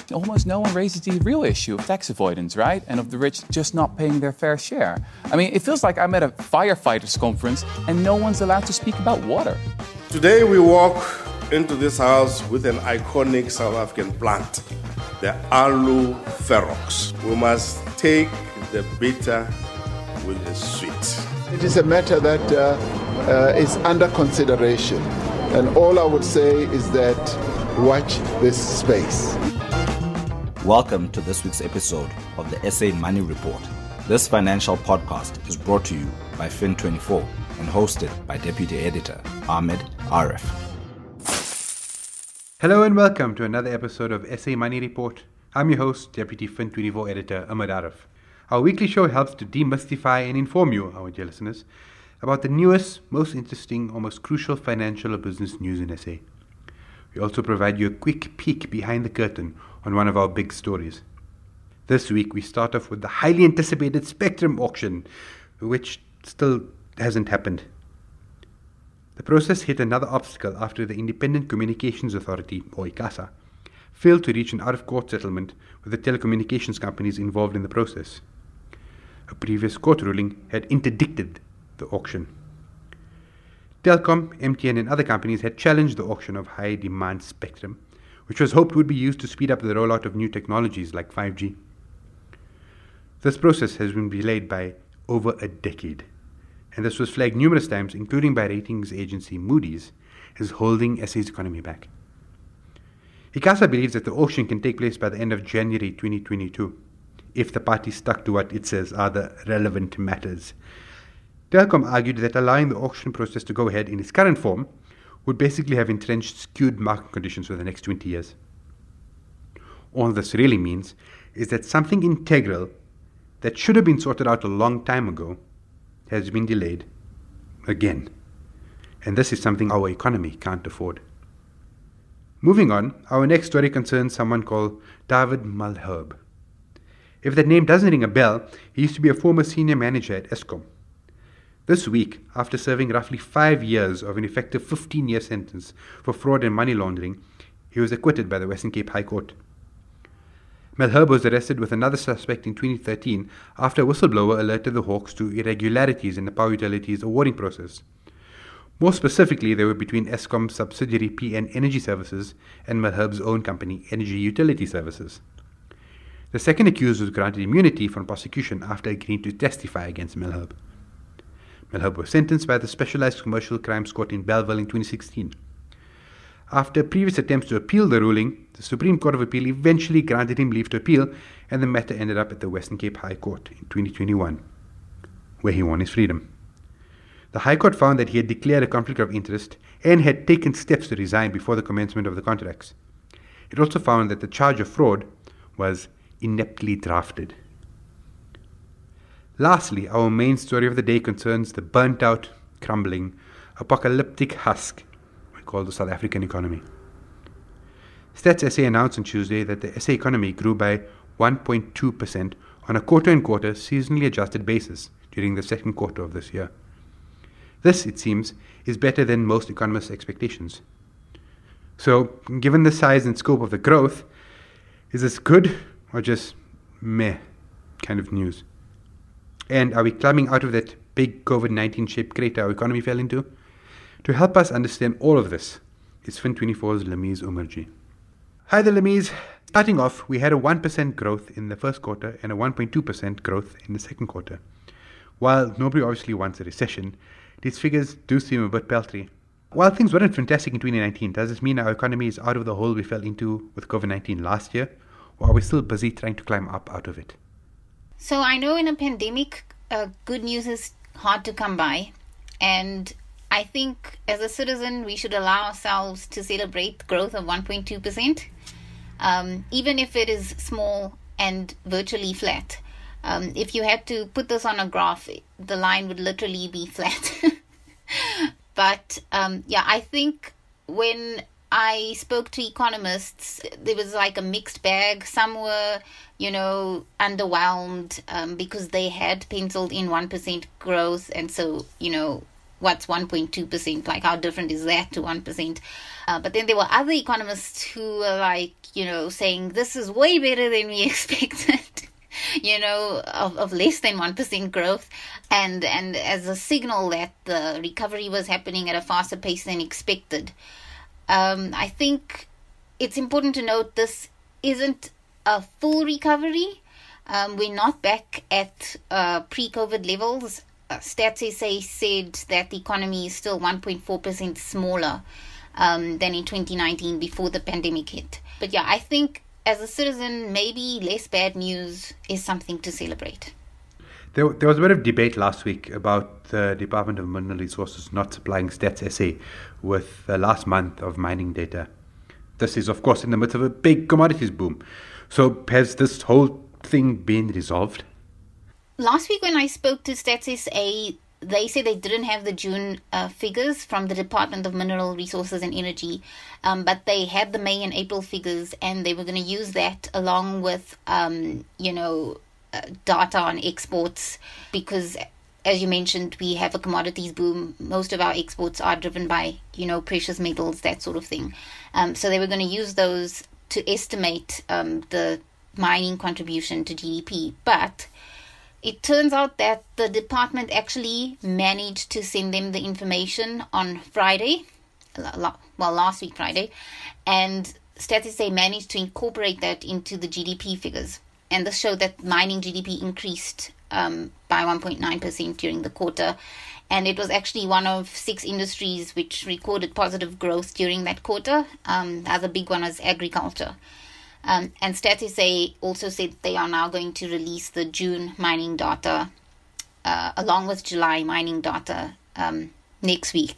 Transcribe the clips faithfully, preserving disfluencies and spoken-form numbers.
almost no one raises the real issue of tax avoidance, right? And of the rich just not paying their fair share. I mean, it feels like I'm at a firefighters conference and no one's allowed to speak about water. Today we walk into this house with an iconic South African plant, the Aloe Ferox. We must take the bitter with the sweet. It is a matter that uh, uh, is under consideration. And all I would say is that watch this space. Welcome to this week's episode of the S A Money Report. This financial podcast is brought to you by Fin twenty-four and hosted by Deputy Editor Ahmed Arif. Hello and welcome to another episode of S A Money Report. I'm your host, Deputy Fin twenty-four Editor Ahmed Arif. Our weekly show helps to demystify and inform you, our dear listeners, about the newest, most interesting, or most crucial financial or business news in S A. We also provide you a quick peek behind the curtain on one of our big stories. This week we start off with the highly anticipated Spectrum auction, which still hasn't happened. The process hit another obstacle after the Independent Communications Authority, or ICASA, failed to reach an out-of-court settlement with the telecommunications companies involved in the process. A previous court ruling had interdicted the auction. Telkom, M T N and other companies had challenged the auction of high-demand spectrum, which was hoped would be used to speed up the rollout of new technologies like five G. This process has been delayed by over a decade, and this was flagged numerous times, including by ratings agency Moody's, as holding S A's economy back. ICASA believes that the auction can take place by the end of January twenty twenty-two, if the party stuck to what it says are the relevant matters. Telkom argued that allowing the auction process to go ahead in its current form would basically have entrenched skewed market conditions for the next twenty years. All this really means is that something integral that should have been sorted out a long time ago has been delayed again. And this is something our economy can't afford. Moving on, our next story concerns someone called David Malherbe. If that name doesn't ring a bell, he used to be a former senior manager at Eskom. This week, after serving roughly five years of an effective fifteen-year sentence for fraud and money laundering, he was acquitted by the Western Cape High Court. Malherbe was arrested with another suspect in twenty thirteen after a whistleblower alerted the Hawks to irregularities in the power utilities awarding process. More specifically, they were between Eskom's subsidiary P N Energy Services and Malherbe's own company, Energy Utility Services. The second accused was granted immunity from prosecution after agreeing to testify against Malherbe. Malherbe was sentenced by the Specialized Commercial Crimes Court in Bellville in twenty sixteen. After previous attempts to appeal the ruling, the Supreme Court of Appeal eventually granted him leave to appeal, and the matter ended up at the Western Cape High Court in twenty twenty-one, where he won his freedom. The High Court found that he had declared a conflict of interest and had taken steps to resign before the commencement of the contracts. It also found that the charge of fraud was ineptly drafted. Lastly, our main story of the day concerns the burnt-out, crumbling, apocalyptic husk we call the South African economy. Stats S A announced on Tuesday that the S A economy grew by one point two percent on a quarter-on-quarter seasonally adjusted basis during the second quarter of this year. This, it seems, is better than most economists' expectations. So, given the size and scope of the growth, is this good or just meh kind of news? And are we climbing out of that big COVID nineteen shaped crater our economy fell into? To help us understand all of this is Fin twenty-four's Lameez Umerji. Hi there, Lameez. Starting off, we had a one percent growth in the first quarter and a one point two percent growth in the second quarter. While nobody obviously wants a recession, these figures do seem a bit paltry. While things weren't fantastic in twenty nineteen, does this mean our economy is out of the hole we fell into with COVID nineteen last year? Or are we still busy trying to climb up out of it? So I know in a pandemic, uh, good news is hard to come by. And I think as a citizen, we should allow ourselves to celebrate growth of one point two percent, um, even if it is small and virtually flat. Um, if you had to put this on a graph, the line would literally be flat. But um, yeah, I think when I spoke to economists, there was like a mixed bag. Some were, you know, underwhelmed um, because they had penciled in one percent growth. And so, you know, what's one point two percent? Like, how different is that to one percent? Uh, but then there were other economists who were like, you know, saying this is way better than we expected, you know, of, of less than one percent growth. And, and as a signal that the recovery was happening at a faster pace than expected. Um, I think it's important to note this isn't a full recovery. Um, we're not back at uh, pre-COVID levels. Uh, Stats S A said that the economy is still one point four percent smaller um, than in twenty nineteen before the pandemic hit. But yeah, I think as a citizen, maybe less bad news is something to celebrate. There, there was a bit of debate last week about the Department of Mineral Resources not supplying Stats S A with the last month of mining data. This is, of course, in the midst of a big commodities boom. So has this whole thing been resolved? Last week when I spoke to Stats S A, they said they didn't have the June uh, figures from the Department of Mineral Resources and Energy, um, but they had the May and April figures, and they were going to use that along with, um, you know, uh, data on exports, because, as you mentioned, we have a commodities boom. Most of our exports are driven by, you know, precious metals, that sort of thing. Um, so they were going to use those to estimate um, the mining contribution to G D P, but it turns out that the department actually managed to send them the information on Friday, well, last week Friday, and Stats S A managed to incorporate that into the G D P figures. And this showed that mining G D P increased um, by one point nine percent during the quarter, and it was actually one of six industries which recorded positive growth during that quarter. Um, the other big one was agriculture. Um, and Stats S A also said they are now going to release the June mining data uh, along with July mining data um, next week.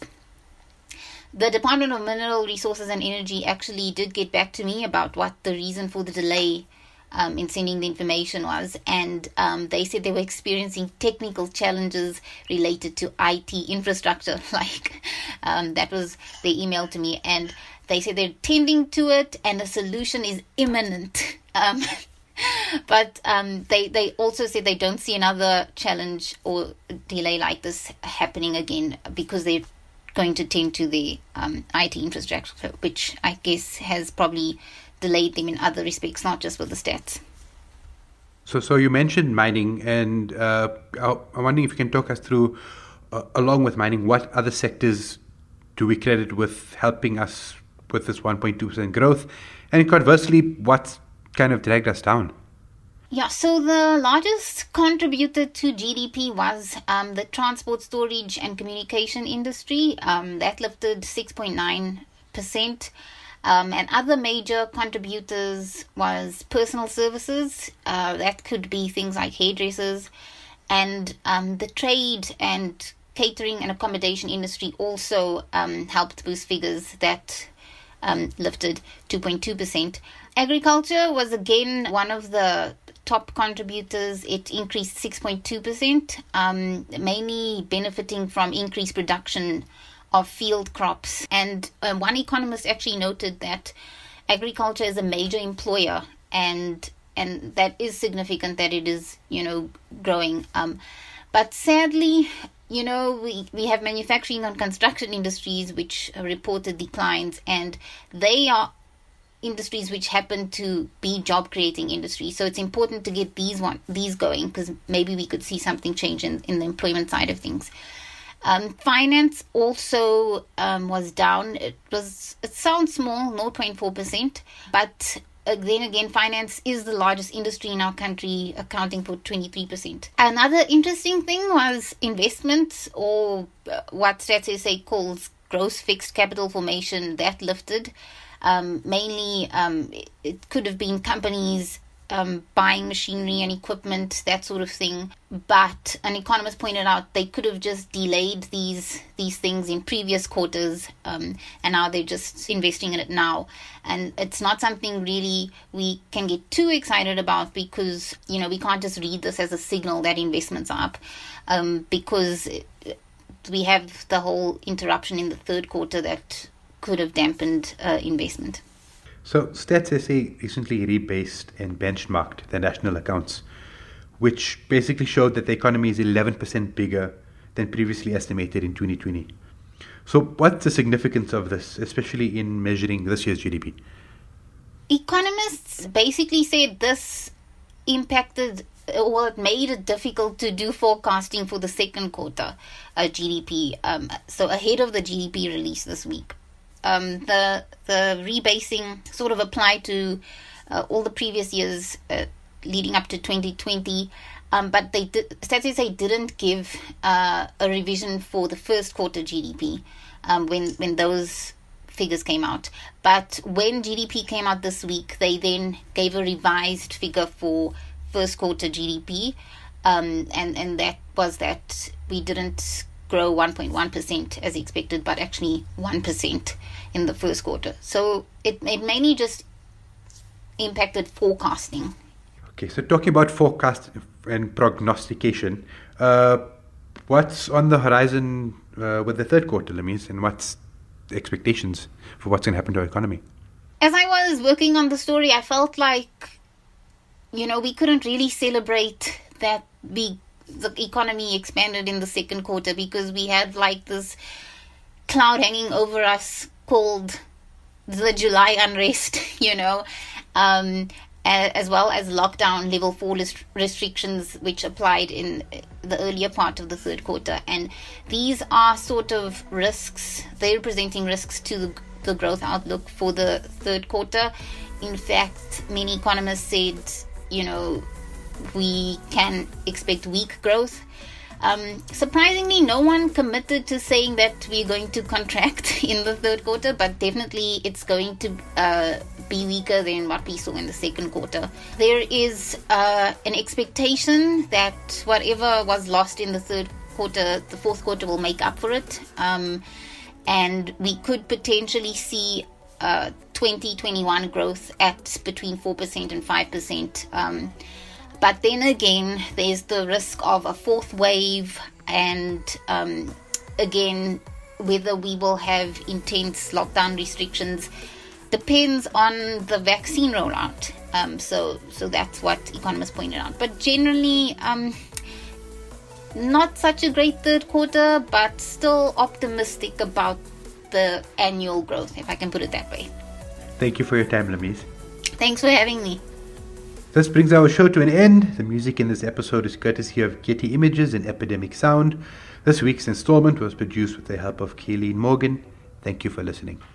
The Department of Mineral Resources and Energy actually did get back to me about what the reason for the delay um, in sending the information was, and um, they said they were experiencing technical challenges related to I T infrastructure. Like um, that was their email to me, and they say they're tending to it and a solution is imminent. Um, but um, they, they also say they don't see another challenge or delay like this happening again, because they're going to tend to the um, I T infrastructure, which I guess has probably delayed them in other respects, not just with the stats. So so you mentioned mining, and uh, I'm wondering if you can talk us through, uh, along with mining, what other sectors do we credit with helping us with this one point two percent growth, and conversely, what kind of dragged us down? Yeah, so the largest contributor to G D P was um, the transport, storage and communication industry. Um, that lifted six point nine percent. Um, and other major contributors was personal services. Uh, that could be things like hairdressers, and um, the trade and catering and accommodation industry also um, helped boost figures that um, lifted two point two percent. Agriculture was again one of the top contributors. It increased six point two percent, um, mainly benefiting from increased production of field crops. And um, one economist actually noted that agriculture is a major employer, and and that is significant that it is, you know, growing. Um, but sadly, you know, we, we have manufacturing and construction industries which reported declines, and they are industries which happen to be job creating industries. So it's important to get these one these going, because maybe we could see something change in, in the employment side of things. Um, finance also um, was down. It was it sounds small, zero point four percent, but uh, then again, finance is the largest industry in our country, accounting for twenty-three percent. Another interesting thing was investments, or uh, what Stats S A calls gross fixed capital formation. That lifted. Um, mainly, um, it, it could have been companies um, buying machinery and equipment, that sort of thing. But an economist pointed out they could have just delayed these these things in previous quarters, um, and now they're just investing in it now. And it's not something really we can get too excited about, because, you know, we can't just read this as a signal that investments are up, um, because we have the whole interruption in the third quarter that could have dampened uh, investment. So Stats S A recently rebased and benchmarked the national accounts, which basically showed that the economy is eleven percent bigger than previously estimated in twenty twenty. So what's the significance of this, especially in measuring this year's G D P? Economists basically said this impacted, well, it made it difficult to do forecasting for the second quarter uh, G D P. Um, so ahead of the G D P release this week, um, the the rebasing sort of applied to uh, all the previous years uh, leading up to twenty twenty. Um, but they did, Stats S A didn't give uh, a revision for the first quarter G D P um, when when those figures came out. But when G D P came out this week, they then gave a revised figure for first quarter G D P, um, and and that was that we didn't grow one point one percent as expected, but actually one percent in the first quarter. So it, it mainly just impacted forecasting. Okay, so talking about forecast and prognostication, uh, what's on the horizon uh, with the third quarter, Lamise, and what's the expectations for what's going to happen to our economy? As I was working on the story, I felt like, you know, we couldn't really celebrate that we the economy expanded in the second quarter because we had like this cloud hanging over us called the July unrest, you know, um, as well as lockdown level four list- restrictions which applied in the earlier part of the third quarter. And these are sort of risks, they're presenting risks to the, the growth outlook for the third quarter. In fact, many economists said, you know, we can expect weak growth. Um, surprisingly, no one committed to saying that we're going to contract in the third quarter, but definitely it's going to uh, be weaker than what we saw in the second quarter. There is uh, an expectation that whatever was lost in the third quarter, the fourth quarter will make up for it. Um, and we could potentially see uh, twenty twenty-one growth at between four percent and five percent. Um, But then again, there's the risk of a fourth wave, and um, again, whether we will have intense lockdown restrictions depends on the vaccine rollout. Um, so, so that's what economists pointed out. But generally, um, not such a great third quarter, but still optimistic about the annual growth, if I can put it that way. Thank you for your time, Lamise. Thanks for having me. This brings our show to an end. The music in this episode is courtesy of Getty Images and Epidemic Sound. This week's installment was produced with the help of Kayleen Morgan. Thank you for listening.